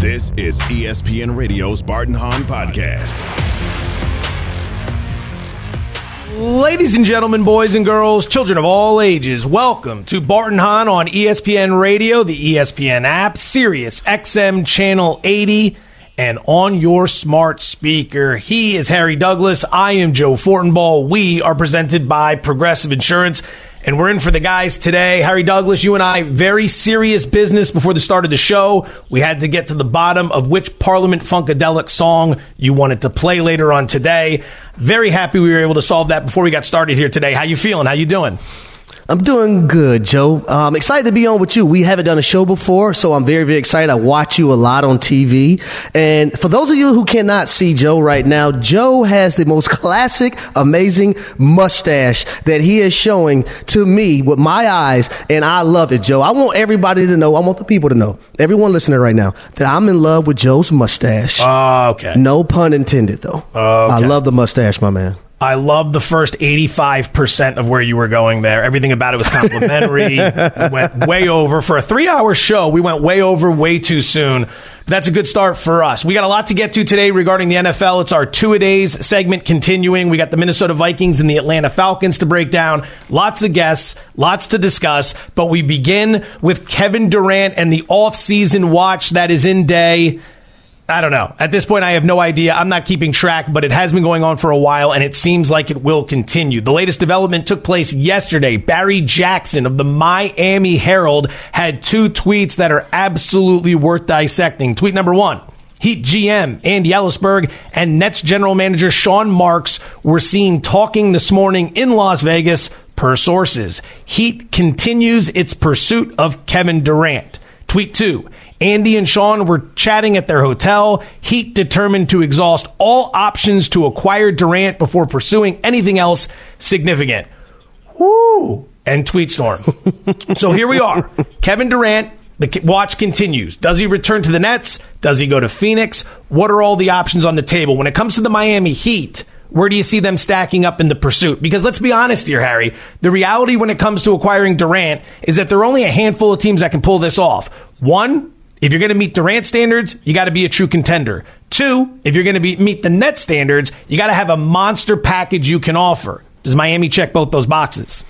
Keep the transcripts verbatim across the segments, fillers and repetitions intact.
This is E S P N Radio's Bart and Hahn Podcast. Ladies and gentlemen, boys and girls, children of all ages, welcome to Bart and Hahn on E S P N Radio, the E S P N app, Sirius X M Channel eighty, and on your smart speaker. He is Harry Douglas. I am Joe Fortenbaugh. We are presented by Progressive Insurance, and we're in for the guys today. Harry Douglas, you and I, very serious business before the start of the show. We had to get to the bottom of which Parliament Funkadelic song you wanted to play later on today. Very happy we were able to solve that before we got started here today. How you feeling? How you doing? I'm doing good, Joe. I'm excited to be on with you. We haven't done a show before, so I'm very, very excited. I watch you a lot on T V. And for those of you who cannot see Joe right now, Joe has the most classic, amazing mustache that he is showing to me with my eyes, and I love it, Joe. I want everybody to know, I want the people to know, everyone listening right now, that I'm in love with Joe's mustache. Oh, uh, okay. No pun intended, though. Uh, okay. I love the mustache, my man. I love the first eighty-five percent of where you were going there. Everything about it was complimentary. We went way over. For a three-hour show, we went way over way too soon. But that's a good start for us. We got a lot to get to today regarding the N F L. It's our two-a-days segment continuing. We got the Minnesota Vikings and the Atlanta Falcons to break down. Lots of guests, lots to discuss. But we begin with Kevin Durant and the off-season watch that is in day. I don't know. At this point, I have no idea. I'm not keeping track, but it has been going on for a while, and it seems like it will continue. The latest development took place yesterday. Barry Jackson of the Miami Herald had two tweets that are absolutely worth dissecting. Tweet number one. Heat G M Andy Ellisberg and Nets general manager Sean Marks were seen talking this morning in Las Vegas, per sources. Heat continues its pursuit of Kevin Durant. Tweet two. Andy and Sean were chatting at their hotel. Heat determined to exhaust all options to acquire Durant before pursuing anything else significant. Woo! And tweet storm. So here we are. Kevin Durant, the watch continues. Does he return to the Nets? Does he go to Phoenix? What are all the options on the table? When it comes to the Miami Heat, where do you see them stacking up in the pursuit? Because let's be honest here, Harry. The reality when it comes to acquiring Durant is that there are only a handful of teams that can pull this off. One, if you're going to meet Durant standards, you got to be a true contender. Two, if you're going to be, meet the Nets standards, you got to have a monster package you can offer. Does Miami check both those boxes?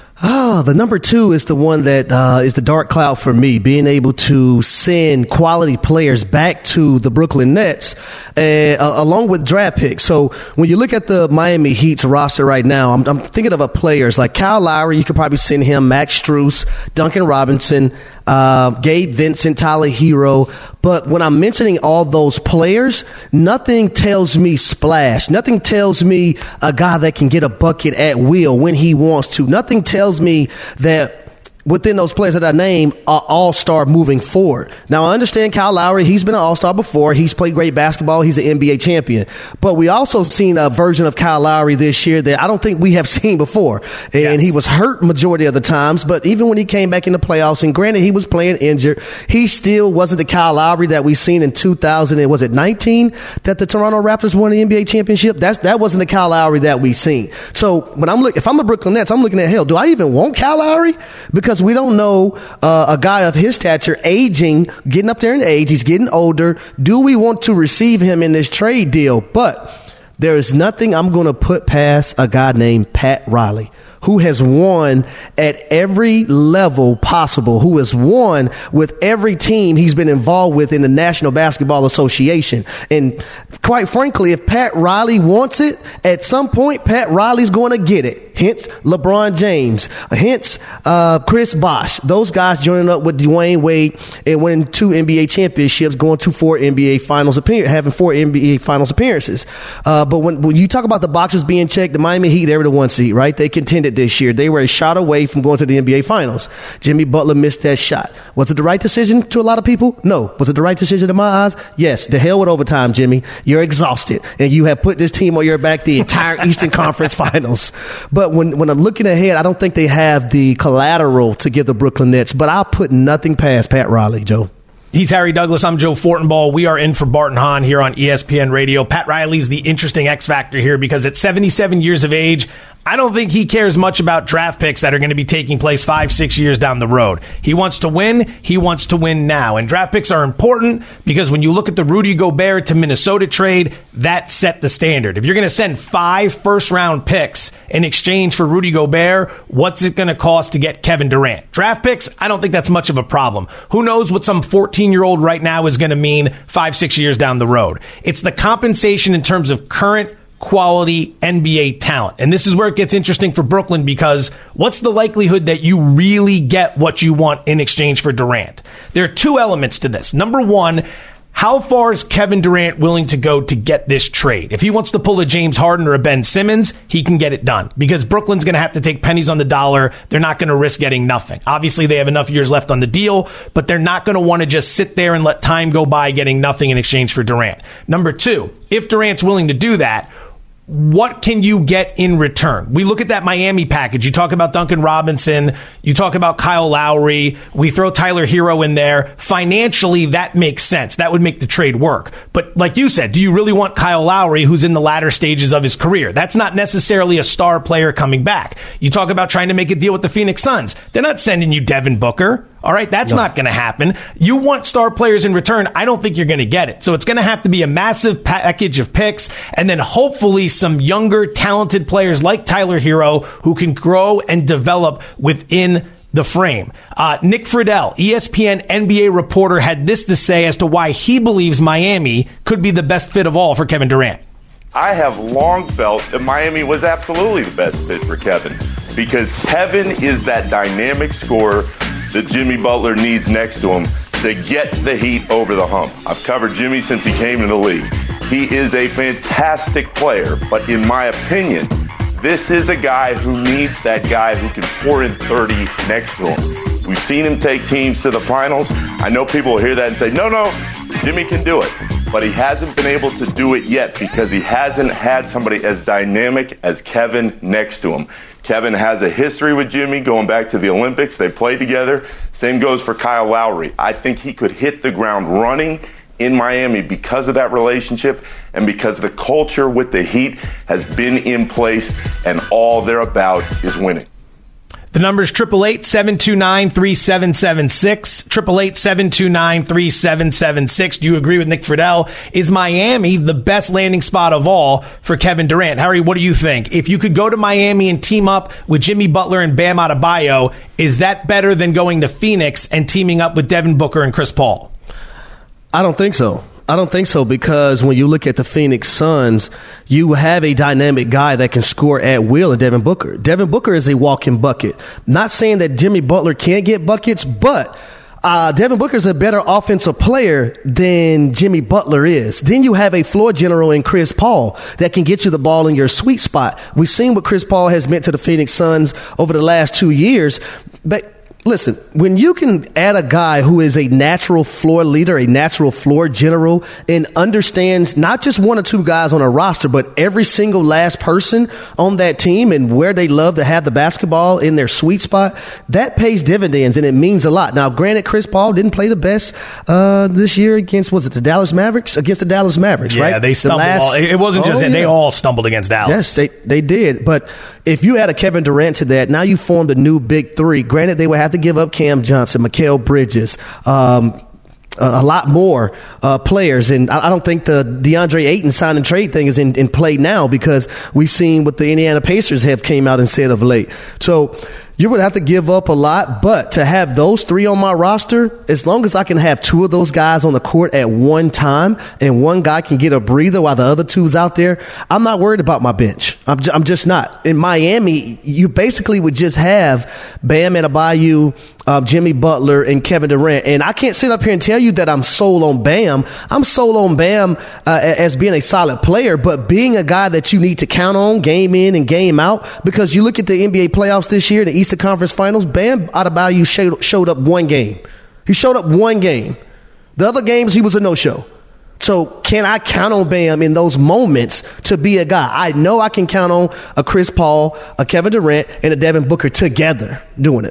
Oh, the number two is the one that uh, is the dark cloud for me, being able to send quality players back to the Brooklyn Nets uh, along with draft picks. So when you look at the Miami Heat's roster right now, I'm, I'm thinking of a players like Kyle Lowry. You could probably send him, Max Strus, Duncan Robinson, uh, Gabe Vincent, Tyler Hero. But when I'm mentioning all those players, nothing tells me splash. Nothing tells me a guy that can get a bucket at will when he wants to. Nothing tells me that within those players that I named are all-star moving forward. Now, I understand Kyle Lowry. He's been an all-star before. He's played great basketball. He's an N B A champion. But we also seen a version of Kyle Lowry this year that I don't think we have seen before. And yes. He was hurt majority of the times. But even when he came back in the playoffs, and granted he was playing injured, he still wasn't the Kyle Lowry that we seen in two thousand. Was it nineteen that the Toronto Raptors won the N B A championship? That's, that wasn't the Kyle Lowry that we seen. So when I'm look, if I'm the Brooklyn Nets, I'm looking at, hell, do I even want Kyle Lowry? Because we don't know uh, a guy of his stature aging, getting up there in age. He's getting older. Do we want to receive him in this trade deal? But there is nothing I'm going to put past a guy named Pat Riley, who has won at every level possible, who has won with every team he's been involved with in the National Basketball Association. And quite frankly, if Pat Riley wants it, at some point, Pat Riley's going to get it. Hence LeBron James, hence uh, Chris Bosh. Those guys joining up with Dwayne Wade and winning two N B A championships, going to four N B A finals appearances, having four N B A finals appearances. Uh, but when, when you talk about the boxes being checked, the Miami Heat, they were the one seed, right? They contended this year. They were a shot away from going to the N B A finals. Jimmy Butler missed that shot. Was it the right decision to a lot of people? No. Was it the right decision in my eyes? Yes. The hell with overtime, Jimmy. You're exhausted, and you have put this team on your back the entire Eastern Conference Finals. But when, when I'm looking ahead, I don't think they have the collateral to give the Brooklyn Nets, but I'll put nothing past Pat Riley, Joe. He's Harry Douglas. I'm Joe Fortenbaugh. We are in for Bart and Hahn here on E S P N Radio. Pat Riley's the interesting X factor here because at seventy-seven years of age, I don't think he cares much about draft picks that are going to be taking place five, six years down the road. He wants to win. He wants to win now. And draft picks are important because when you look at the Rudy Gobert to Minnesota trade, that set the standard. If you're going to send five first-round picks in exchange for Rudy Gobert, what's it going to cost to get Kevin Durant? Draft picks, I don't think that's much of a problem. Who knows what some fourteen-year-old right now is going to mean five, six years down the road? It's the compensation in terms of current quality N B A talent. And this is where it gets interesting for Brooklyn because what's the likelihood that you really get what you want in exchange for Durant? There are two elements to this. Number one, how far is Kevin Durant willing to go to get this trade? If he wants to pull a James Harden or a Ben Simmons, he can get it done because Brooklyn's going to have to take pennies on the dollar. They're not going to risk getting nothing. Obviously, they have enough years left on the deal, but they're not going to want to just sit there and let time go by getting nothing in exchange for Durant. Number two, if Durant's willing to do that, what can you get in return? We look at that Miami package. You talk about Duncan Robinson. You talk about Kyle Lowry. We throw Tyler Hero in there. Financially, that makes sense. That would make the trade work. But like you said, do you really want Kyle Lowry, who's in the latter stages of his career? That's not necessarily a star player coming back. You talk about trying to make a deal with the Phoenix Suns. They're not sending you Devin Booker. All right, that's no. not going to happen. You want star players in return. I don't think you're going to get it. So it's going to have to be a massive package of picks and then hopefully some younger, talented players like Tyler Hero who can grow and develop within the frame. Uh, Nick Friedel, E S P N N B A reporter, had this to say as to why he believes Miami could be the best fit of all for Kevin Durant. I have long felt that Miami was absolutely the best fit for Kevin because Kevin is that dynamic scorer that Jimmy Butler needs next to him to get the Heat over the hump. I've covered Jimmy since he came into the league. He is a fantastic player, but in my opinion, this is a guy who needs that guy who can pour in thirty next to him. We've seen him take teams to the finals. I know people will hear that and say, no, no, Jimmy can do it. But he hasn't been able to do it yet because he hasn't had somebody as dynamic as Kevin next to him. Kevin has a history with Jimmy going back to the Olympics. They played together. Same goes for Kyle Lowry. I think he could hit the ground running in Miami because of that relationship and because the culture with the Heat has been in place and all they're about is winning. The number is eight eight eight, seven two nine, three seven seven six, eight eight eight, seven two nine, three seven seven six. Do you agree with Nick Friedel? Is Miami the best landing spot of all for Kevin Durant? Harry, what do you think? If you could go to Miami and team up with Jimmy Butler and Bam Adebayo, is that better than going to Phoenix and teaming up with Devin Booker and Chris Paul? I don't think so. I don't think so because when you look at the Phoenix Suns, you have a dynamic guy that can score at will in Devin Booker. Devin Booker is a walking bucket. Not saying that Jimmy Butler can't get buckets, but uh, Devin Booker is a better offensive player than Jimmy Butler is. Then you have a floor general in Chris Paul that can get you the ball in your sweet spot. We've seen what Chris Paul has meant to the Phoenix Suns over the last two years, but listen, when you can add a guy who is a natural floor leader, a natural floor general, and understands not just one or two guys on a roster, but every single last person on that team and where they love to have the basketball in their sweet spot, that pays dividends and it means a lot. Now, granted, Chris Paul didn't play the best uh, this year against, was it the Dallas Mavericks? Against the Dallas Mavericks, yeah, right? Yeah, they stumbled. The last, all, it wasn't just oh, that. Yeah. They all stumbled against Dallas. Yes, they, they did. But if you add a Kevin Durant to that, now you formed a new big three. Granted, they would have to give up Cam Johnson, Mikal Bridges, um, a, a lot more uh, players. And I, I don't think the DeAndre Ayton sign and trade thing is in, in play now because we've seen what the Indiana Pacers have came out and said of late. So you would have to give up a lot, but to have those three on my roster, as long as I can have two of those guys on the court at one time and one guy can get a breather while the other two's out there, I'm not worried about my bench. I'm, j- I'm just not. In Miami, you basically would just have Bam Adebayo, uh, Jimmy Butler, and Kevin Durant. And I can't sit up here and tell you that I'm sold on Bam. I'm sold on Bam uh, as being a solid player, but being a guy that you need to count on game in and game out, because you look at the N B A playoffs this year, the Eastern Conference Finals, Bam Adebayo showed, showed up one game. He showed up one game. The other games, he was a no-show. So can I count on Bam in those moments to be a guy? I know I can count on a Chris Paul, a Kevin Durant, and a Devin Booker together doing it.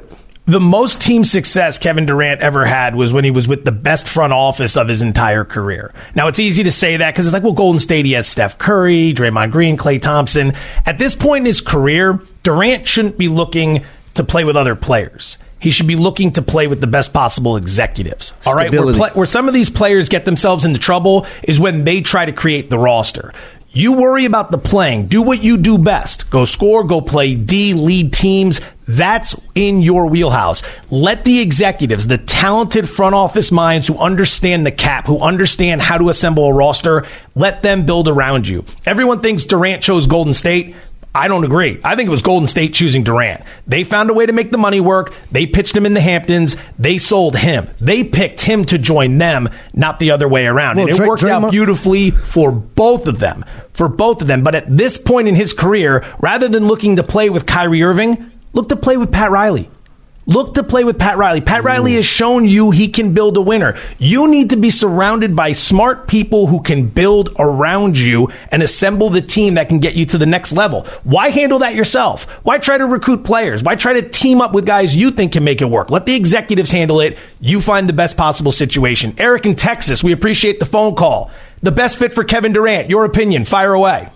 The most team success Kevin Durant ever had was when he was with the best front office of his entire career. Now, it's easy to say that because it's like, well, Golden State, he has Steph Curry, Draymond Green, Klay Thompson. At this point in his career, Durant shouldn't be looking to play with other players. He should be looking to play with the best possible executives. All right, where, play, where some of these players get themselves into trouble is when they try to create the roster. You worry about the playing. Do what you do best. Go score, go play D, lead teams. That's in your wheelhouse. Let the executives, the talented front office minds who understand the cap, who understand how to assemble a roster, let them build around you. Everyone thinks Durant chose Golden State. I don't agree. I think it was Golden State choosing Durant. They found a way to make the money work. They pitched him in the Hamptons. They sold him. They picked him to join them, not the other way around. Well, and it Dray- worked Draymond- out beautifully for both of them. For both of them. But at this point in his career, rather than looking to play with Kyrie Irving, look to play with Pat Riley. Look to play with Pat Riley. Pat Riley has shown you he can build a winner. You need to be surrounded by smart people who can build around you and assemble the team that can get you to the next level. Why handle that yourself? Why try to recruit players? Why try to team up with guys you think can make it work? Let the executives handle it. You find the best possible situation. Eric in Texas, we appreciate the phone call. The best fit for Kevin Durant. Your opinion. Fire away.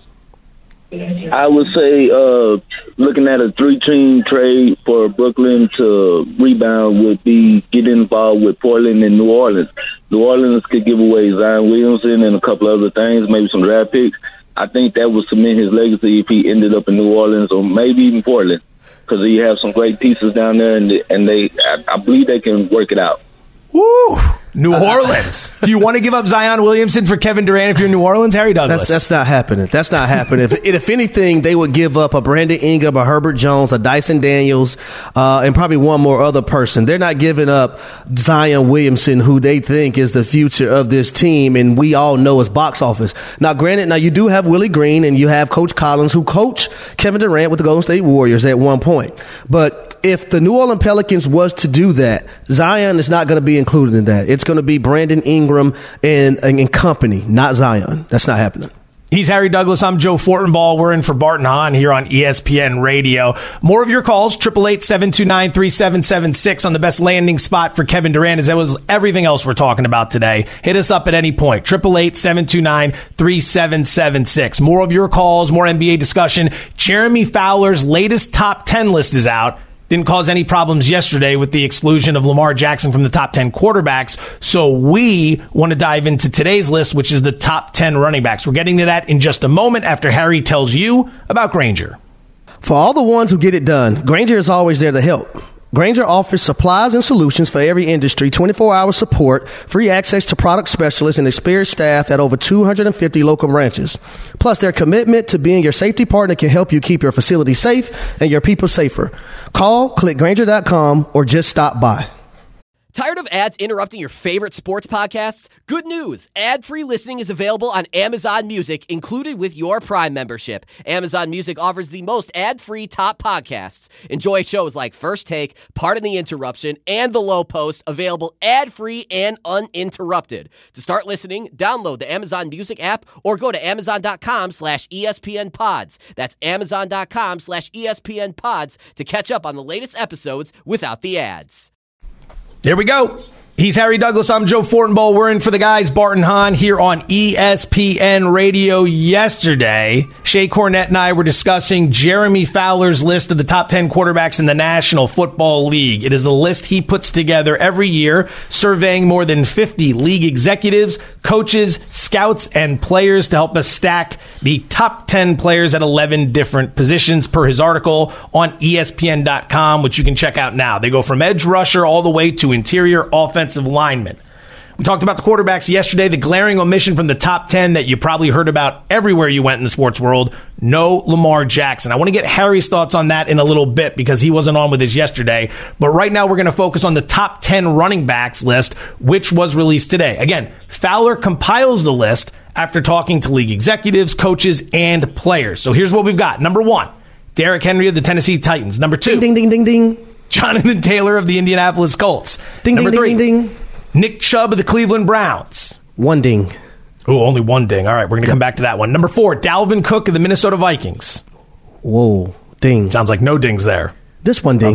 I would say uh, looking at a three-team trade for Brooklyn to rebound would be get involved with Portland and New Orleans. New Orleans could give away Zion Williamson and a couple other things, maybe some draft picks. I think that would cement his legacy if he ended up in New Orleans or maybe even Portland, because you have some great pieces down there, and and they, I, I believe they can work it out. Woo! New Orleans. Do you want to give up Zion Williamson for Kevin Durant if you're in New Orleans? Harry Douglas. That's, that's not happening. That's not happening. if, if anything, they would give up a Brandon Ingram, a Herbert Jones, a Dyson Daniels, uh, and probably one more other person. They're not giving up Zion Williamson, who they think is the future of this team, and we all know is box office. Now, granted, now you do have Willie Green and you have Coach Collins, who coached Kevin Durant with the Golden State Warriors at one point. But if the New Orleans Pelicans was to do that, Zion is not going to be included in that. It's going to be Brandon Ingram and, and, and company, not Zion. That's not happening. He's Harry Douglas. I'm Joe Fortenbaugh. We're in for Bart and Hahn here on E S P N Radio. More of your calls, eight eight eight, seven two nine, three seven seven six on the best landing spot for Kevin Durant, as that was everything else we're talking about today. Hit us up at any point, eight eight eight, seven two nine, three seven seven six. More of your calls, more N B A discussion. Jeremy Fowler's latest top ten list is out. Didn't cause any problems yesterday with the exclusion of Lamar Jackson from the top ten quarterbacks. So we want to dive into today's list, which is the top ten running backs. We're getting to that in just a moment after Harry tells you about Grainger. For all the ones who get it done, Grainger is always there to help. Grainger offers supplies and solutions for every industry, twenty-four hour support, free access to product specialists, and experienced staff at over two hundred fifty local branches. Plus, their commitment to being your safety partner can help you keep your facility safe and your people safer. Call, click Grainger dot com, or just stop by. Tired of ads interrupting your favorite sports podcasts? Good news! Ad-free listening is available on Amazon Music, included with your Prime membership. Amazon Music offers the most ad-free top podcasts. Enjoy shows like First Take, Pardon the Interruption, and The Low Post, available ad-free and uninterrupted. To start listening, download the Amazon Music app or go to amazon.com slash ESPN pods. That's amazon.com slash ESPN pods to catch up on the latest episodes without the ads. There we go. He's Harry Douglas. I'm Joe Fortenbaugh. We're in for the guys, Bart and Hahn, here on E S P N Radio. Yesterday, Shea Cornette and I were discussing Jeremy Fowler's list of the top ten quarterbacks in the National Football League. It is a list he puts together every year, surveying more than fifty league executives, coaches, scouts, and players to help us stack the top ten players at eleven different positions per his article on E S P N dot com, which you can check out now. They go from edge rusher all the way to interior offensive lineman. We talked about the quarterbacks yesterday, the glaring omission from the top ten that you probably heard about everywhere you went in the sports world. No Lamar Jackson. I want to get Harry's thoughts on that in a little bit because he wasn't on with us yesterday. But right now we're going to focus on the top ten running backs list, which was released today. Again, Fowler compiles the list after talking to league executives, coaches, and players. So here's what we've got. Number one, Derrick Henry of the Tennessee Titans. Number two, ding, ding, ding, ding, ding. Jonathan Taylor of the Indianapolis Colts. Ding, Number ding, three, ding, ding. Nick Chubb of the Cleveland Browns. One ding. Oh, only one ding. All right, we're going to come back to that one. Number four, Dalvin Cook of the Minnesota Vikings. Whoa, ding. Sounds like no dings there. This one ding. Okay.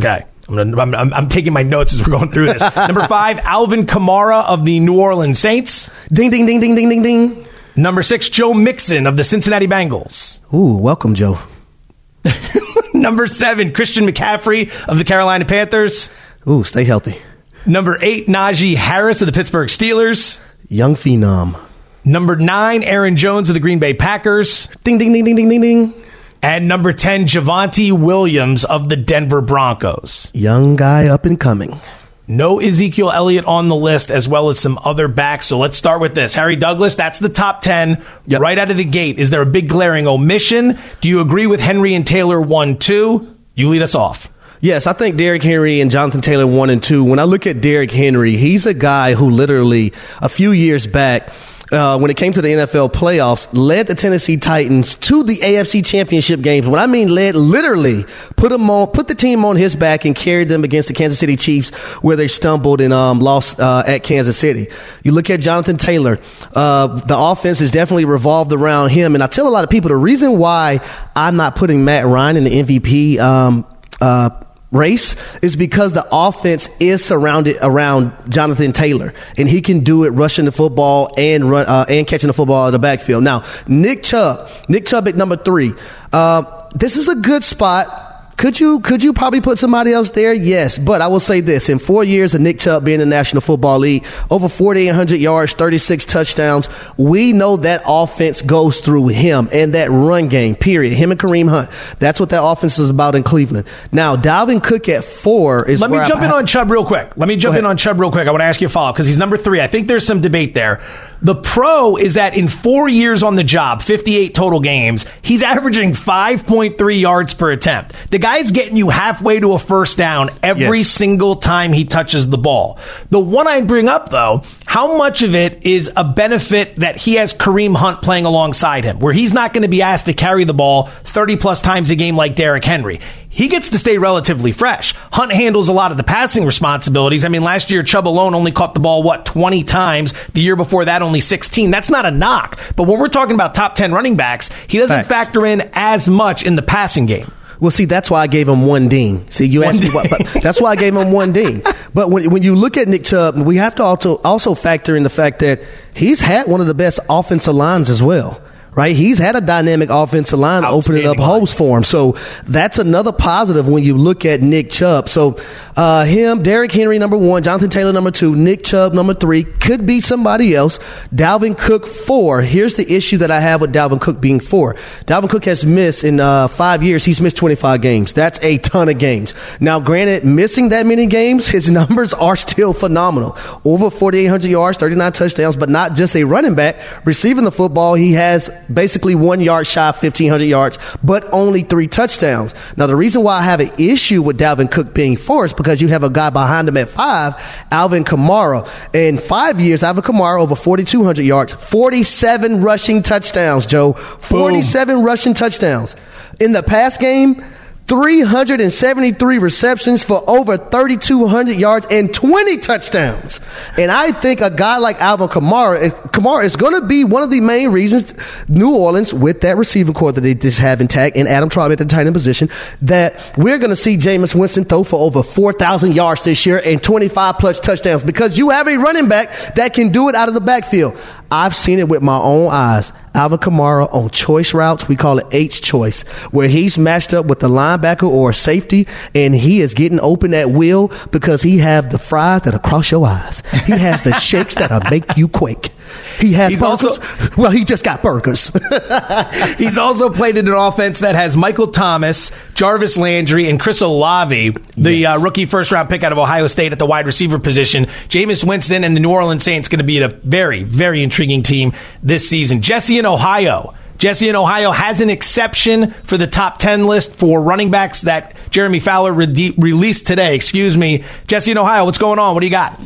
I'm, gonna, I'm, I'm, I'm taking my notes as we're going through this. Number five, Alvin Kamara of the New Orleans Saints. Ding, ding, ding, ding, ding, ding, ding. Number six, Joe Mixon of the Cincinnati Bengals. Ooh, welcome, Joe. Number seven, Christian McCaffrey of the Carolina Panthers. Ooh, stay healthy. Number eight, Najee Harris of the Pittsburgh Steelers. Young phenom. Number nine, Aaron Jones of the Green Bay Packers. Ding, ding, ding, ding, ding, ding, ding. And number ten, Javonte Williams of the Denver Broncos. Young guy up and coming. No Ezekiel Elliott on the list, as well as some other backs. So let's start with this. Harry Douglas, that's the top ten yep. right out of the gate. Is there a big glaring omission? Do you agree with Henry and Taylor one, two? You lead us off. Yes, I think Derrick Henry and Jonathan Taylor one and two. When I look at Derrick Henry, he's a guy who literally a few years back, Uh, when it came to the N F L playoffs, led the Tennessee Titans to the A F C Championship games. When I mean led, literally put them on, put the team on his back and carried them against the Kansas City Chiefs, where they stumbled and um, lost uh, at Kansas City. You look at Jonathan Taylor, uh, the offense is definitely revolved around him. And I tell a lot of people the reason why I'm not putting Matt Ryan in the M V P um, uh, race is because the offense is surrounded around Jonathan Taylor, and he can do it rushing the football and run uh, and catching the football out of the backfield. Now, Nick Chubb, Nick Chubb at number three. Uh, this is a good spot. Could you could you probably put somebody else there? Yes, but I will say this. In four years of Nick Chubb being in the National Football League, over forty-eight hundred yards, thirty-six touchdowns, we know that offense goes through him and that run game, period. Him and Kareem Hunt. That's what that offense is about in Cleveland. Now, Dalvin Cook at four is Let where me jump I, in on Chubb real quick. Let me jump in on Chubb real quick. I want to ask you a follow-up because he's number three. I think there's some debate there. The pro is that in four years on the job, fifty-eight total games, he's averaging five point three yards per attempt. The guy's getting you halfway to a first down every Yes. single time he touches the ball. The one I bring up, though, how much of it is a benefit that he has Kareem Hunt playing alongside him, where he's not going to be asked to carry the ball thirty-plus times a game like Derrick Henry. He gets to stay relatively fresh. Hunt handles a lot of the passing responsibilities. I mean, last year, Chubb alone only caught the ball, what, twenty times. The year before that, only sixteen. That's not a knock. But when we're talking about top ten running backs, he doesn't Facts. factor in as much in the passing game. Well, see, that's why I gave him one ding. See, you asked me what, but that's why I gave him one ding. But when when you look at Nick Chubb, we have to also also factor in the fact that he's had one of the best offensive lines as well. Right, he's had a dynamic offensive line opening up holes for him, so that's another positive when you look at Nick Chubb. So, uh, him, Derrick Henry number one, Jonathan Taylor number two, Nick Chubb number three, could be somebody else. Dalvin Cook four. Here's the issue that I have with Dalvin Cook being four. Dalvin Cook has missed in uh, five years. He's missed twenty-five games. That's a ton of games. Now, granted, missing that many games, his numbers are still phenomenal. Over forty-eight hundred yards, thirty-nine touchdowns, but not just a running back receiving the football. He has basically one yard shy of fifteen hundred yards, but only three touchdowns. Now, the reason why I have an issue with Dalvin Cook being four is because you have a guy behind him at five, Alvin Kamara. In five years, Alvin Kamara over forty-two hundred yards, forty-seven rushing touchdowns, Joe. forty-seven Boom. Rushing touchdowns. In the pass game, three hundred seventy-three receptions for over thirty-two hundred yards and twenty touchdowns. And I think a guy like Alvin Kamara, Kamara is going to be one of the main reasons New Orleans, with that receiving core that they just have intact and Adam Traub at the tight end position, that we're going to see Jameis Winston throw for over four thousand yards this year and twenty-five plus touchdowns because you have a running back that can do it out of the backfield. I've seen it with my own eyes. Alvin Kamara on choice routes, we call it H choice, where he's matched up with the linebacker or safety, and he is getting open at will because he has the fries that'll cross your eyes. He has the shakes that'll make you quake. He has He's burgers. Also, well, he just got burgers. He's also played in an offense that has Michael Thomas, Jarvis Landry, and Chris Olave, the yes. uh, rookie first-round pick out of Ohio State at the wide receiver position. Jameis Winston and the New Orleans Saints going to be a very, very intriguing team this season. Jesse in Ohio. Jesse in Ohio has an exception for the top ten list for running backs that Jeremy Fowler re- released today. Excuse me. Jesse in Ohio, what's going on? What do you got?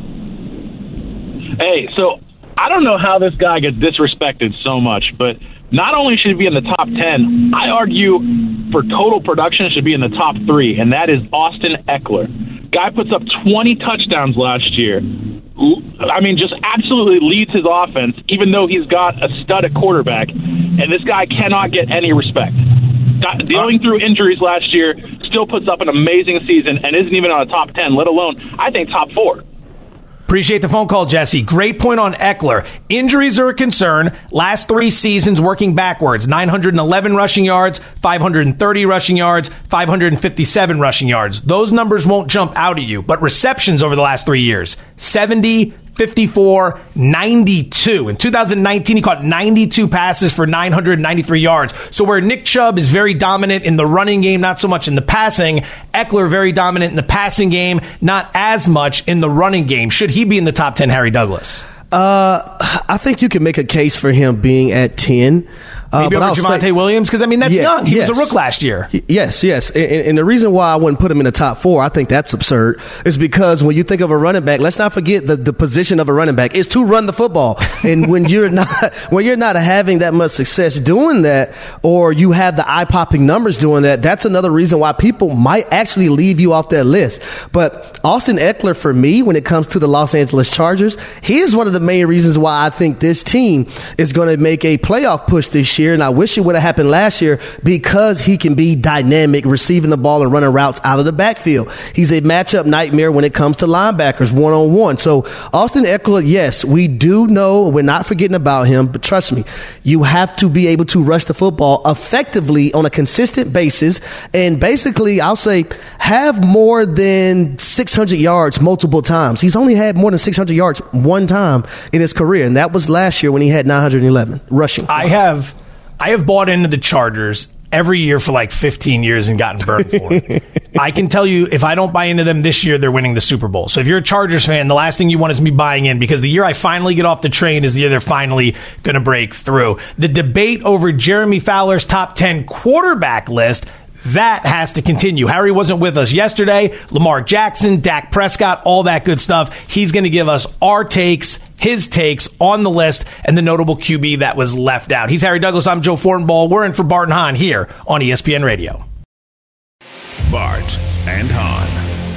Hey, so I don't know how this guy gets disrespected so much, but not only should he be in the top ten, I argue for total production should be in the top three, and that is Austin Eckler. Guy puts up twenty touchdowns last year. I mean, just absolutely leads his offense, even though he's got a stud at quarterback, and this guy cannot get any respect. Got, dealing through injuries last year, still puts up an amazing season and isn't even on a top ten, let alone, I think, top four. Appreciate the phone call, Jesse. Great point on Eckler. Injuries are a concern. Last three seasons working backwards. nine hundred eleven rushing yards, five hundred thirty rushing yards, five hundred fifty-seven rushing yards. Those numbers won't jump out at you. But receptions over the last three years, seventy, fifty-four, ninety-two. In two thousand nineteen, he caught ninety-two passes for nine hundred ninety-three yards. So where Nick Chubb is very dominant in the running game, not so much in the passing, Eckler very dominant in the passing game, not as much in the running game. Should he be in the top ten, Harry Douglas? Uh, I think you can make a case for him being at ten. Uh, Maybe but over I'll Javonte say, Williams? Because, I mean, that's yeah, young. He yes. was a rook last year. Yes, yes. And, and the reason why I wouldn't put him in the top four, I think that's absurd, is because when you think of a running back, let's not forget the, the position of a running back is to run the football. And when you're not when you're not having that much success doing that, or you have the eye-popping numbers doing that, that's another reason why people might actually leave you off that list. But Austin Eckler, for me, when it comes to the Los Angeles Chargers, he is one of the main reasons why I think this team is going to make a playoff push this year. And I wish it would have happened last year, because he can be dynamic receiving the ball and running routes out of the backfield. He's a matchup nightmare when it comes to linebackers one-on-one. So Austin Eckler, yes, we do know, we're not forgetting about him, but trust me, you have to be able to rush the football effectively on a consistent basis, and basically, I'll say, have more than six hundred yards multiple times. He's only had more than six hundred yards one time in his career, and that was last year when he had nine hundred eleven rushing. I have I have bought into the Chargers every year for like fifteen years and gotten burned for it. I can tell you, if I don't buy into them this year, they're winning the Super Bowl. So if you're a Chargers fan, the last thing you want is me buying in, because the year I finally get off the train is the year they're finally going to break through. The debate over Jeremy Fowler's top ten quarterback list, that has to continue. Harry wasn't with us yesterday. Lamar Jackson, Dak Prescott, all that good stuff. He's going to give us our takes, his takes on the list, and the notable Q B that was left out. He's Harry Douglas. I'm Joe Fortenbaugh. We're in for Bart and Hahn here on E S P N Radio. Bart and Hahn.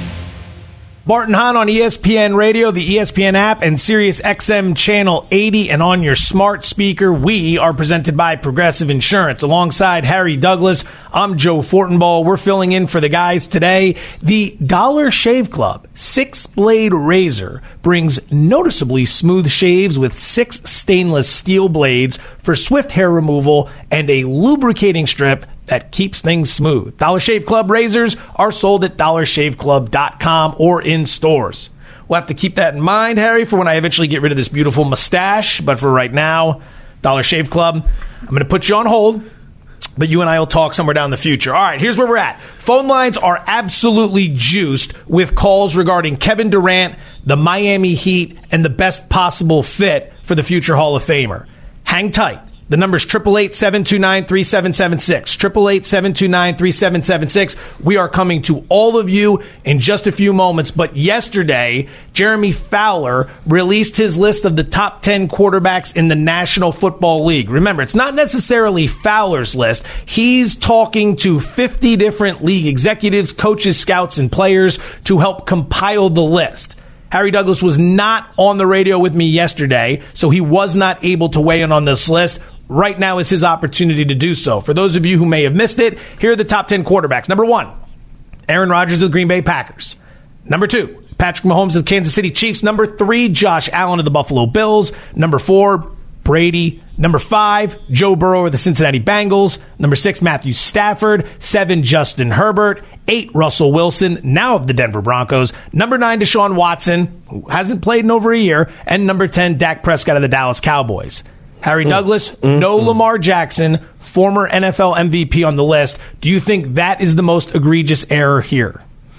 Bart and Hahn on E S P N Radio, the E S P N app, and Sirius X M Channel eighty, and on your smart speaker. We are presented by Progressive Insurance. Alongside Harry Douglas, I'm Joe Fortenbaugh. We're filling in for the guys today. The Dollar Shave Club six-blade razor brings noticeably smooth shaves with six stainless steel blades for swift hair removal and a lubricating strip that keeps things smooth. Dollar Shave Club razors are sold at dollar shave club dot com or in stores. We'll have to keep that in mind, Harry, for when I eventually get rid of this beautiful mustache. But for right now, Dollar Shave Club, I'm going to put you on hold, but you and I will talk somewhere down the future. All right, here's where we're at. Phone lines are absolutely juiced with calls regarding Kevin Durant, the Miami Heat, and the best possible fit for the future Hall of Famer. Hang tight. The number is eight eight eight, seven two nine, three seven seven six. eight eight eight, seven two nine, three seven seven six. We are coming to all of you in just a few moments. But yesterday, Jeremy Fowler released his list of the top ten quarterbacks in the National Football League. Remember, it's not necessarily Fowler's list. He's talking to fifty different league executives, coaches, scouts, and players to help compile the list. Harry Douglas was not on the radio with me yesterday, so he was not able to weigh in on this list. Right now is his opportunity to do so. For those of you who may have missed it, here are the top ten quarterbacks. Number one, Aaron Rodgers of the Green Bay Packers. Number two, Patrick Mahomes of the Kansas City Chiefs. Number three, Josh Allen of the Buffalo Bills. Number four, Brady. Number five, Joe Burrow of the Cincinnati Bengals. Number six, Matthew Stafford. Seven, Justin Herbert. Eight, Russell Wilson, now of the Denver Broncos. Number nine, Deshaun Watson, who hasn't played in over a year. And number ten, Dak Prescott of the Dallas Cowboys. Harry mm. Douglas, mm. no mm. Lamar Jackson, former N F L M V P on the list. Do you think that is the most egregious error here?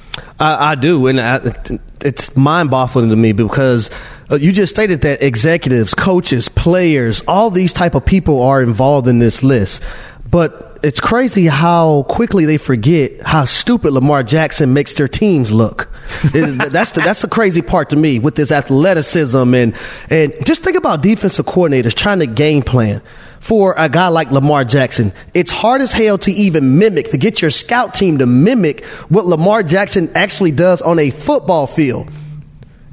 I, I do, and I, it's mind-boggling to me because uh, you just stated that executives, coaches, players, all these type of people are involved in this list. But it's crazy how quickly they forget how stupid Lamar Jackson makes their teams look. it, that's the, that's the crazy part to me with this athleticism. And, and just think about defensive coordinators trying to game plan for a guy like Lamar Jackson. It's hard as hell to even mimic, to get your scout team to mimic what Lamar Jackson actually does on a football field.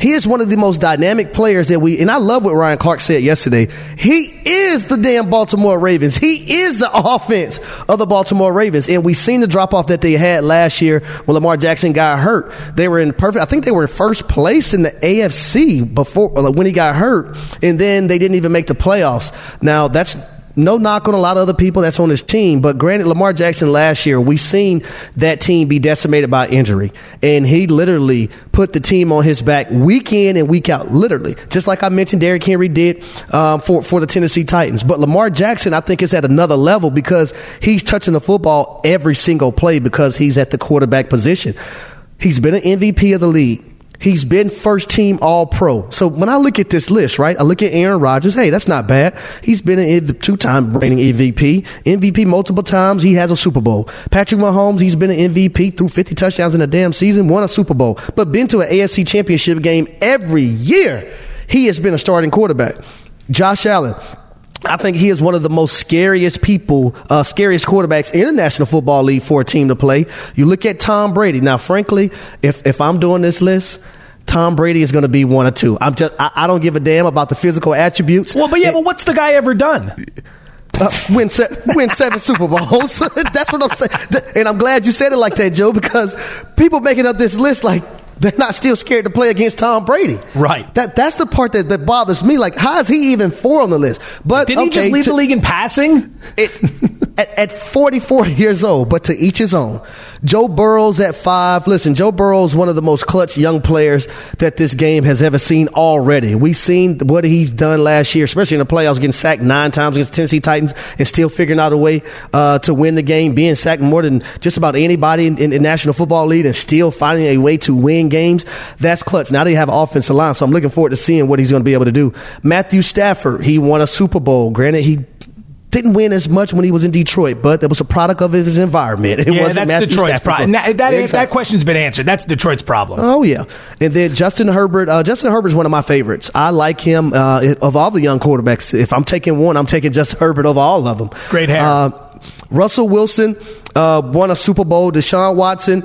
He is one of the most dynamic players that we, and I love what Ryan Clark said yesterday. He is the damn Baltimore Ravens. He is the offense of the Baltimore Ravens. And we've seen the drop off that they had last year when Lamar Jackson got hurt. They were in perfect, I think they were in first place in the A F C before, when he got hurt. And then they didn't even make the playoffs. Now that's, no knock on a lot of other people that's on his team, but granted, Lamar Jackson last year, we seen that team be decimated by injury, and he literally put the team on his back week in and week out, literally, just like I mentioned Derrick Henry did um, for, for the Tennessee Titans. But Lamar Jackson, I think, is at another level because he's touching the football every single play because he's at the quarterback position. He's been an M V P of the league. He's been first team all pro. So when I look at this list, right, I look at Aaron Rodgers. Hey, that's not bad. He's been a two-time reigning M V P, M V P multiple times. He has a Super Bowl. Patrick Mahomes, he's been an M V P through fifty touchdowns in a damn season, won a Super Bowl, but been to an A F C championship game every year. He has been a starting quarterback. Josh Allen, I think he is one of the most scariest people, uh, scariest quarterbacks in the National Football League for a team to play. You look at Tom Brady. Now, frankly, if if I'm doing this list, Tom Brady is going to be one or two. I'm just, I, I don't give a damn about the physical attributes. Well, but yeah, and, but what's the guy ever done? Uh, win, se- win seven Super Bowls. That's what I'm saying. And I'm glad you said it like that, Joe, because people making up this list like they're not still scared to play against Tom Brady. Right. That That's the part that, that bothers me. Like, how is he even four on the list? But Didn't okay, he just lead to, the league in passing? It, at, at forty-four years old, but to each his own. Joe Burrow's at five. Listen, Joe Burrow's one of the most clutch young players that this game has ever seen already. We've seen what he's done last year, especially in the playoffs, getting sacked nine times against the Tennessee Titans and still figuring out a way uh, to win the game, being sacked more than just about anybody in, in the National Football League and still finding a way to win games. That's clutch. Now they have an offensive line, so I'm looking forward to seeing what he's going to be able to do. Matthew Stafford, he won a Super Bowl. Granted, he didn't win as much when he was in Detroit, but that was a product of his environment. It yeah, wasn't that's Matthew Detroit's problem. So, that, that, exactly. that question's been answered. That's Detroit's problem. Oh, yeah. And then Justin Herbert. Uh, Justin Herbert's one of my favorites. I like him. Uh, of all the young quarterbacks, if I'm taking one, I'm taking Justin Herbert over all of them. Great hair. Uh, Russell Wilson uh, won a Super Bowl. Deshaun Watson.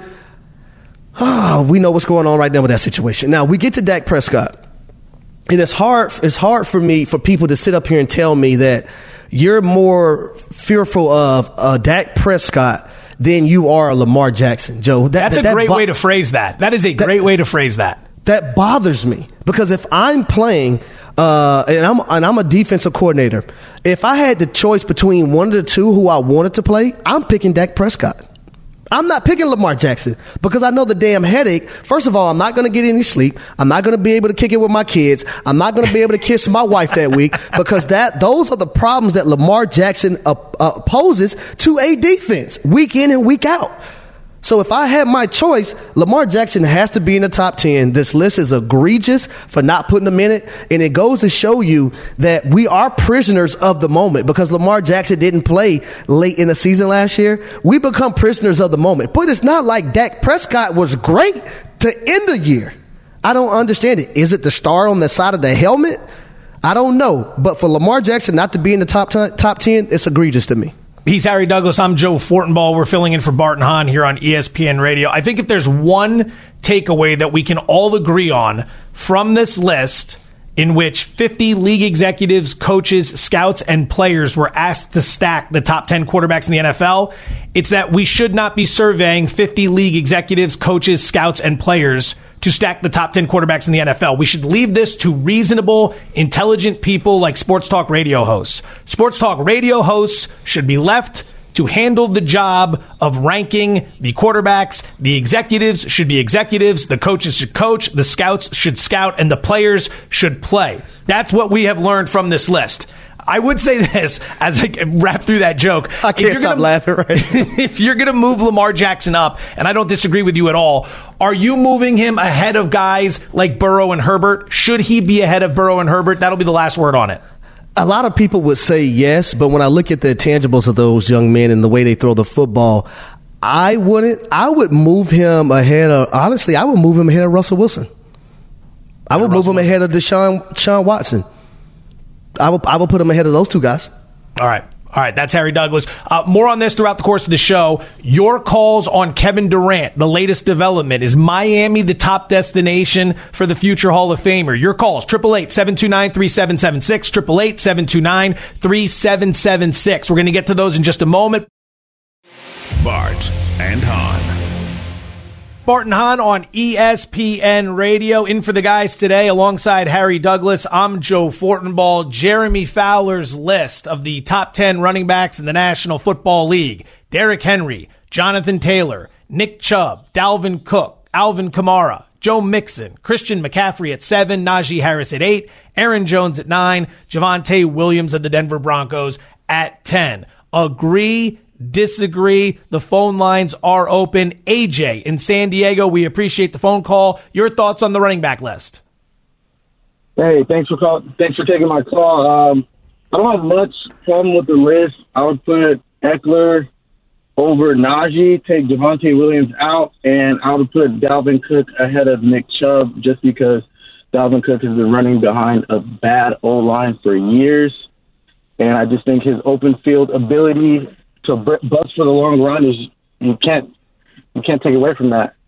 Oh, we know what's going on right now with that situation. Now, we get to Dak Prescott. And it's hard, it's hard for me, for people to sit up here and tell me that you're more fearful of uh, Dak Prescott than you are Lamar Jackson, Joe. That, That's that, a that great bo- way to phrase that. That is a that, great way to phrase that. That bothers me because if I'm playing uh, and I'm and I'm a defensive coordinator, if I had the choice between one of the two who I wanted to play, I'm picking Dak Prescott. I'm not picking Lamar Jackson because I know the damn headache. First of all, I'm not going to get any sleep. I'm not going to be able to kick it with my kids. I'm not going to be able to kiss my wife that week because that those are the problems that Lamar Jackson uh, uh, poses to a defense week in and week out. So if I had my choice, Lamar Jackson has to be in the top ten. This list is egregious for not putting him in it. And it goes to show you that we are prisoners of the moment because Lamar Jackson didn't play late in the season last year. We become prisoners of the moment. But it's not like Dak Prescott was great to end the year. I don't understand it. Is it the star on the side of the helmet? I don't know. But for Lamar Jackson not to be in the top ten, top ten, it's egregious to me. He's Harry Douglas. I'm Joe Fortenbaugh. We're filling in for Bart and Hahn here on E S P N Radio. I think if there's one takeaway that we can all agree on from this list in which fifty league executives, coaches, scouts, and players were asked to stack the top ten quarterbacks in the N F L, it's that we should not be surveying fifty league executives, coaches, scouts, and players to stack the top ten quarterbacks in the N F L. We should leave this to reasonable, intelligent people like sports talk radio hosts. Sports talk radio hosts should be left to handle the job of ranking the quarterbacks. The executives should be executives. The coaches should coach. The scouts should scout. And the players should play. That's what we have learned from this list. I would say this as I wrap through that joke. I can't stop gonna, laughing, right? If you're going to move Lamar Jackson up, and I don't disagree with you at all, are you moving him ahead of guys like Burrow and Herbert? Should he be ahead of Burrow and Herbert? That'll be the last word on it. A lot of people would say yes, but when I look at the intangibles of those young men and the way they throw the football, I wouldn't. I would move him ahead of, honestly, I would move him ahead of Russell Wilson. I would move him ahead of Deshaun Deshaun Watson. I will I will put him ahead of those two guys. All right. All right, that's Harry Douglas. Uh, more on this throughout the course of the show. Your calls on Kevin Durant, the latest development. Is Miami the top destination for the future Hall of Famer? Your calls, eight eight eight, seven two nine, three seven seven six, eight eight eight, seven two nine, three seven seven six. We're going to get to those in just a moment. Bart and Hahn. Bart and Hahn on E S P N Radio. In for the guys today alongside Harry Douglas. I'm Joe Fortenbaugh. Jeremy Fowler's list of the top ten running backs in the National Football League. Derrick Henry, Jonathan Taylor, Nick Chubb, Dalvin Cook, Alvin Kamara, Joe Mixon, Christian McCaffrey at seven, Najee Harris at eight, Aaron Jones at nine, Javonte Williams of the Denver Broncos at ten. Agree? Disagree? The phone lines are open. A J in San Diego, we appreciate the phone call. Your thoughts on the running back list? Hey, thanks for call. Thanks for taking my call. Um, I don't have much problem with the list. I would put Eckler over Najee, take Javonte Williams out, and I would put Dalvin Cook ahead of Nick Chubb just because Dalvin Cook has been running behind a bad O-line for years, and I just think his open field ability to bust for the long run is you can't you can't take away from that.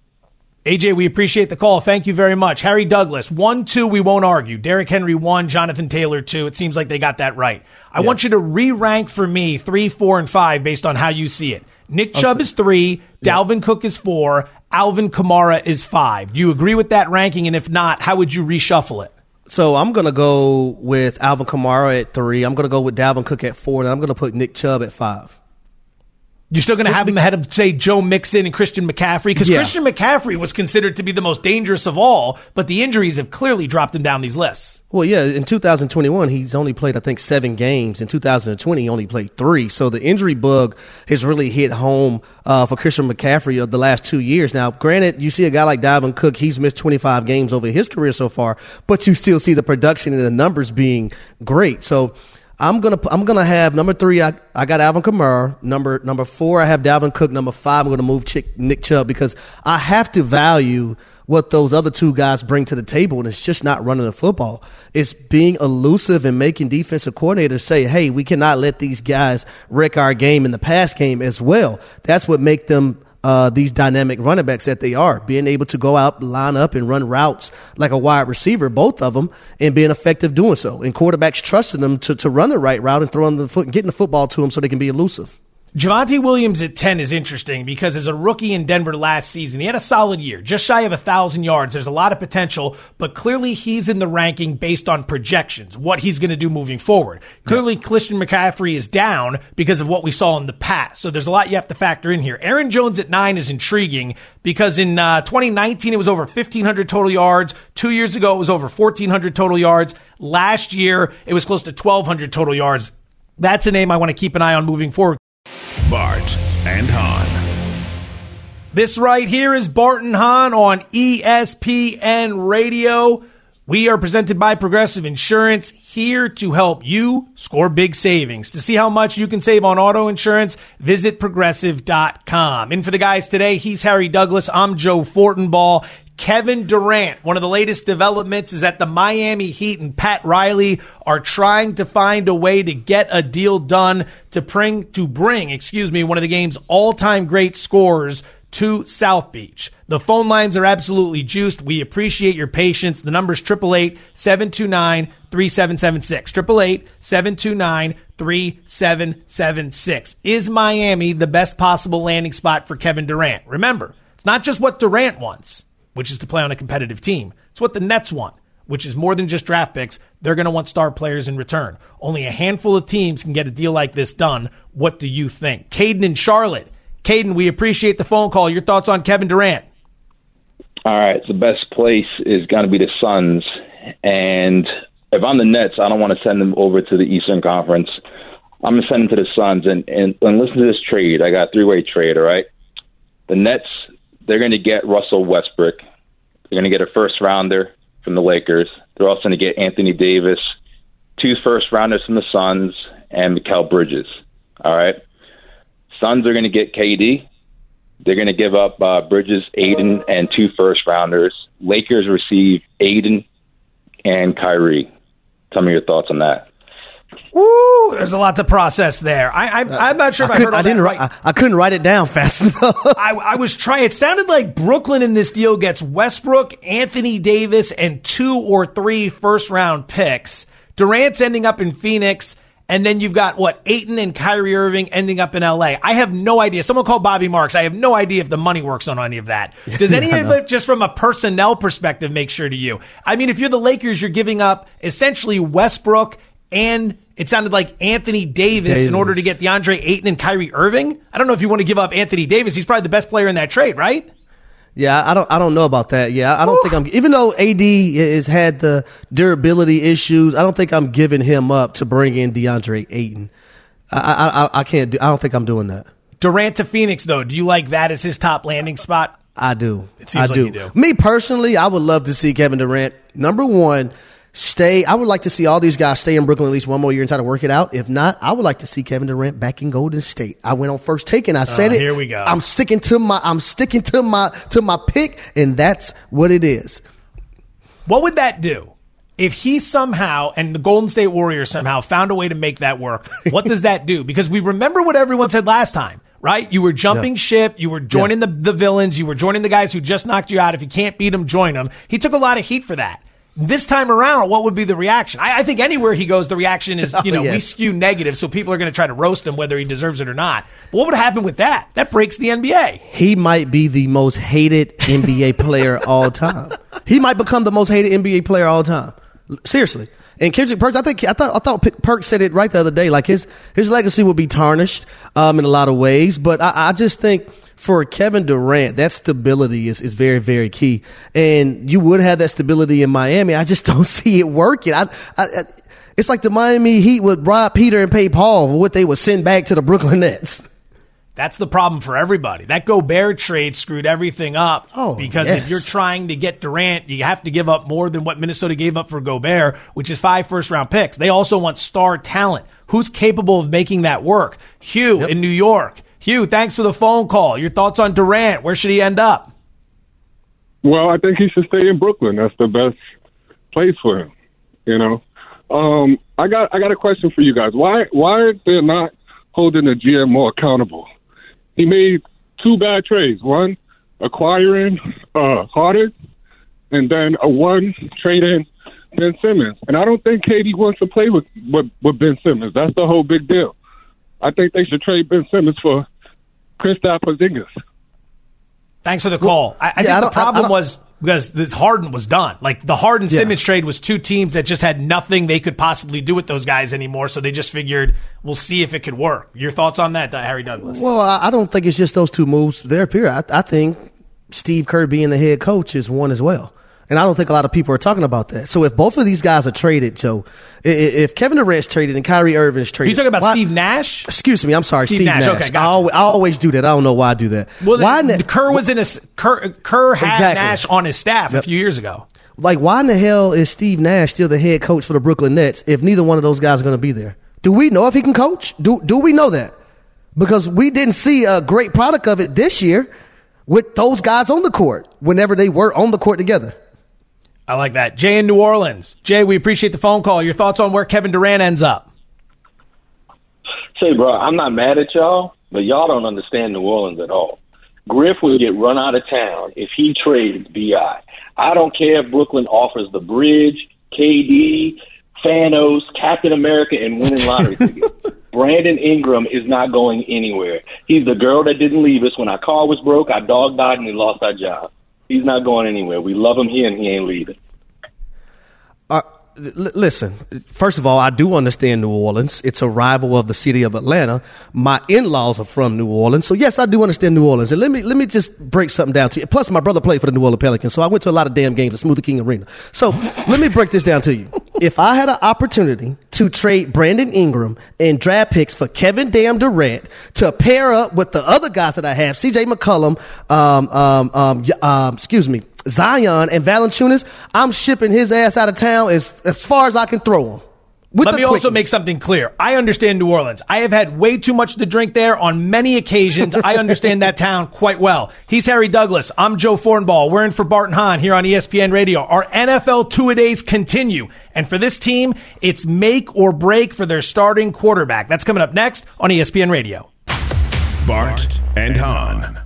A J, we appreciate the call. Thank you very much. Harry Douglas, one, two, we won't argue. Derrick Henry, one, Jonathan Taylor, two. It seems like they got that right. I yeah. want you to re-rank for me three, four, and five based on how you see it. Nick Chubb is three, yeah. Dalvin Cook is four, Alvin Kamara is five. Do you agree with that ranking? And if not, how would you reshuffle it? So I'm going to go with Alvin Kamara at three. I'm going to go with Dalvin Cook at four, and I'm going to put Nick Chubb at five. You're still going to have him ahead of, say, Joe Mixon and Christian McCaffrey? Because yeah. Christian McCaffrey was considered to be the most dangerous of all, but the injuries have clearly dropped him down these lists. Well, yeah, in two thousand twenty-one, he's only played, I think, seven games. In two thousand twenty, he only played three. So the injury bug has really hit home uh, for Christian McCaffrey of the last two years. Now, granted, you see a guy like Dalvin Cook, he's missed twenty-five games over his career so far, but you still see the production and the numbers being great. So I'm gonna I'm gonna have number three. I, I got Alvin Kamara. Number number four, I have Dalvin Cook. Number five, I'm gonna move Chick, Nick Chubb because I have to value what those other two guys bring to the table, and it's just not running the football. It's being elusive and making defensive coordinators say, "Hey, we cannot let these guys wreck our game in the pass game as well." That's what make them. Uh, these dynamic running backs that they are, being able to go out, line up, and run routes like a wide receiver, both of them, and being effective doing so. And quarterbacks trusting them to, to run the right route and throwing the foot and getting the football to them so they can be elusive. Javonte Williams at ten is interesting because as a rookie in Denver last season, he had a solid year, just shy of one thousand yards. There's a lot of potential, but clearly he's in the ranking based on projections, what he's going to do moving forward. Clearly, yeah. Christian McCaffrey is down because of what we saw in the past, so there's a lot you have to factor in here. Aaron Jones at nine is intriguing because in uh, twenty nineteen, it was over fifteen hundred total yards. Two years ago, it was over fourteen hundred total yards. Last year, it was close to twelve hundred total yards. That's a name I want to keep an eye on moving forward. Bart and Hahn. This right here is Bart and Hahn on E S P N Radio. We are presented by Progressive Insurance, here to help you score big savings. To see how much you can save on auto insurance, visit progressive dot com. In for the guys today, he's Harry Douglas. I'm Joe Fortenbaugh. Kevin Durant, one of the latest developments is that the Miami Heat and Pat Riley are trying to find a way to get a deal done to bring, to bring, excuse me, one of the game's all-time great scorers to South Beach. The phone lines are absolutely juiced. We appreciate your patience. The number's eight eight eight, seven two nine, three seven seven six. eight eight eight, seven two nine, three seven seven six. Is Miami the best possible landing spot for Kevin Durant? Remember, it's not just what Durant wants, which is to play on a competitive team. It's what the Nets want, which is more than just draft picks. They're going to want star players in return. Only a handful of teams can get a deal like this done. What do you think? Caden in Charlotte. Caden, we appreciate the phone call. Your thoughts on Kevin Durant? All right, the best place is going to be the Suns. And if I'm the Nets, I don't want to send them over to the Eastern Conference. I'm going to send them to the Suns. And, and, and listen to this trade. I got a three-way trade, all right? The Nets, they're going to get Russell Westbrook. They're going to get a first-rounder from the Lakers. They're also going to get Anthony Davis, two first-rounders from the Suns, and Mikal Bridges. All right? Suns are going to get K D. They're going to give up uh, Bridges, Aiden, and two first-rounders. Lakers receive Aiden and Kyrie. Tell me your thoughts on that. Woo, there's a lot to process there. I, I, I'm not sure if I, I heard all I didn't that write, right. I, I couldn't write it down fast enough. I, I was trying. It sounded like Brooklyn in this deal gets Westbrook, Anthony Davis, and two or three first-round picks. Durant's ending up in Phoenix, and then you've got, what, Ayton and Kyrie Irving ending up in L A. I have no idea. Someone called Bobby Marks. I have no idea if the money works on any of that. Does any yeah, of it, just from a personnel perspective, make sure to you? I mean, if you're the Lakers, you're giving up essentially Westbrook and it sounded like Anthony Davis, Davis in order to get DeAndre Ayton and Kyrie Irving. I don't know if you want to give up Anthony Davis. He's probably the best player in that trade, right? Yeah, I don't. I don't know about that. Yeah, I don't Ooh. think I'm. Even though A D has had the durability issues, I don't think I'm giving him up to bring in DeAndre Ayton. I, I, I can't do. I don't think I'm doing that. Durant to Phoenix, though. Do you like that as his top landing spot? I do. It seems I like do. you do. Me personally, I would love to see Kevin Durant, number one, stay. I would like to see all these guys stay in Brooklyn at least one more year and try to work it out. If not, I would like to see Kevin Durant back in Golden State. I went on First Take and I said uh, it. Here we go. I'm sticking to my. I'm sticking to my to my pick, and that's what it is. What would that do if he somehow and the Golden State Warriors somehow found a way to make that work? What does that do? Because we remember what everyone said last time. Right? You were jumping yeah. ship. You were joining yeah. the, the villains. You were joining the guys who just knocked you out. If you can't beat them, join them. He took a lot of heat for that. This time around, what would be the reaction? I, I think anywhere he goes, the reaction is, you know, oh, yes. we skew negative, so people are going to try to roast him whether he deserves it or not. But what would happen with that? That breaks the N B A. He might be the most hated N B A player all time. He might become the most hated N B A player all time. Seriously. And Kendrick Perks, I think I thought I thought Perks said it right the other day. Like his his legacy will be tarnished um, in a lot of ways, but I, I just think for Kevin Durant, that stability is, is very very key. And you would have that stability in Miami. I just don't see it working. I, I, I it's like the Miami Heat would rob Peter and pay Paul for what they would send back to the Brooklyn Nets. That's the problem for everybody. That Gobert trade screwed everything up. Oh, because yes. if you're trying to get Durant, you have to give up more than what Minnesota gave up for Gobert, which is five first-round picks. They also want star talent. Who's capable of making that work? Hugh yep. in New York. Hugh, thanks for the phone call. Your thoughts on Durant? Where should he end up? Well, I think he should stay in Brooklyn. That's the best place for him. You know, um, I got I got a question for you guys. Why why are they not holding the G M more accountable? He made two bad trades. One, acquiring uh, Harden, and then a one trading Ben Simmons. And I don't think K D wants to play with, with, with Ben Simmons. That's the whole big deal. I think they should trade Ben Simmons for Kristaps Porzingis. Thanks for the call. I, I yeah, think I the problem was because this Harden was done. Like the Harden yeah. Simmons trade was two teams that just had nothing they could possibly do with those guys anymore. So they just figured we'll see if it could work. Your thoughts on that, Harry Douglas? Well, I don't think it's just those two moves there. Period. I, I think Steve Kerr being the head coach is one as well. And I don't think a lot of people are talking about that. So if both of these guys are traded, so if Kevin Durant's traded and Kyrie Irving is traded. Are you talking about why, Steve Nash? Excuse me. I'm sorry. Steve, Steve Nash. Nash. Okay, gotcha. I, always, I always do that. I don't know why I do that. Well, why the, the, Kerr was in a, Kerr, Kerr had exactly. Nash on his staff yep. a few years ago. Like, why in the hell is Steve Nash still the head coach for the Brooklyn Nets if neither one of those guys are going to be there? Do we know if he can coach? Do, do we know that? Because we didn't see a great product of it this year with those guys on the court whenever they were on the court together. I like that. Jay in New Orleans. Jay, we appreciate the phone call. Your thoughts on where Kevin Durant ends up? Say, bro, I'm not mad at y'all, but y'all don't understand New Orleans at all. Griff will get run out of town if he trades B I. I don't care if Brooklyn offers the bridge, K D, Thanos, Captain America, and winning lottery tickets. Brandon Ingram is not going anywhere. He's the girl that didn't leave us when our car was broke, our dog died, and we lost our job. He's not going anywhere. We love him here, and he ain't leaving. Uh, l- listen, first of all, I do understand New Orleans. It's a rival of the city of Atlanta. My in-laws are from New Orleans. So, yes, I do understand New Orleans. And let me let me just break something down to you. Plus, my brother played for the New Orleans Pelicans, so I went to a lot of damn games at Smoothie King Arena. So, let me break this down to you. If I had an opportunity to trade Brandon Ingram and draft picks for Kevin Damn Durant to pair up with the other guys that I have, C J McCollum, um, um, um, um, excuse me, Zion and Valanciunas, I'm shipping his ass out of town as, as far as I can throw him. Let me also make something clear. I understand New Orleans. I have had way too much to drink there on many occasions. I understand that town quite well. He's Harry Douglas. I'm Joe Fornball. We're in for Bart and Hahn here on E S P N Radio. Our N F L two-a-days continue. And for this team, it's make or break for their starting quarterback. That's coming up next on E S P N Radio. Bart and Hahn.